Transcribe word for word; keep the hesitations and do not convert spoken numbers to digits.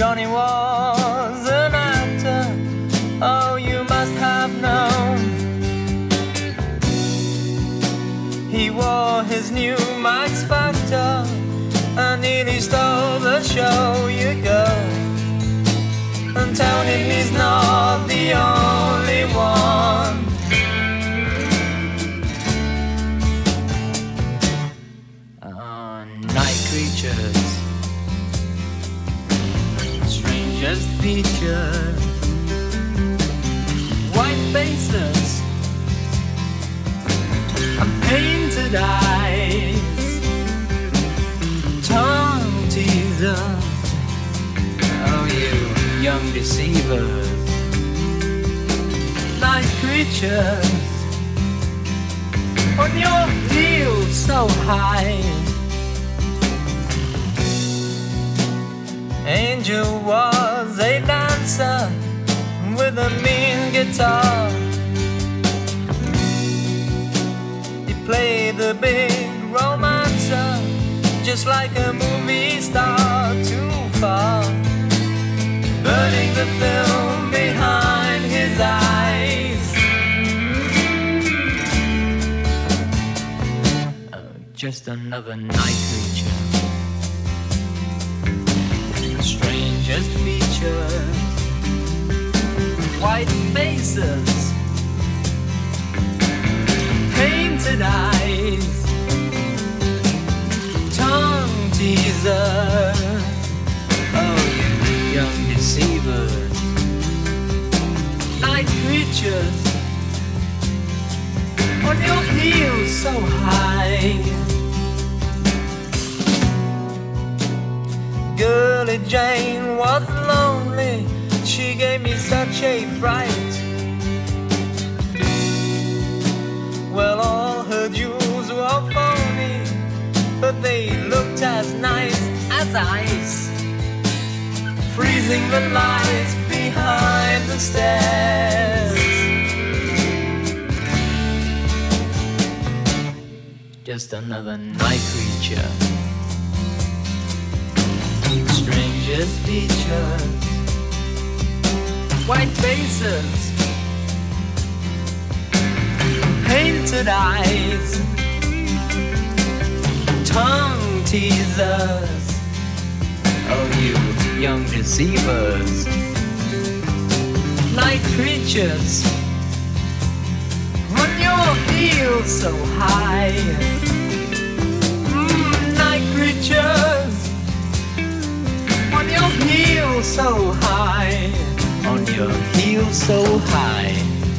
Johnny was an actor, oh, you must have known. He wore his new Max Factor and nearly stole the show. You go and tell him he's not the only one. Oh, night creatures, strangest features, white faces and painted eyes, tongue teasers, oh you young deceivers, night creatures, on your heels so high. Angel was a dancer with a mean guitar. He played the big romancer, just like a movie star, too far, burning the film behind his eyes. Oh, just another night creature, strangest features, white faces, painted eyes, tongue teasers, oh you young deceivers, night creatures, on your heels so high. Girlie Jane was lonely, she gave me such a fright. Well, all her jewels were phony, but they looked as nice as ice, freezing the lights behind the stairs. Just another night creature, strangest features, white faces, painted eyes, tongue teasers, oh you young deceivers, night creatures, on your heels so high. Mm, night creatures, on your heels so high, on your heels so high.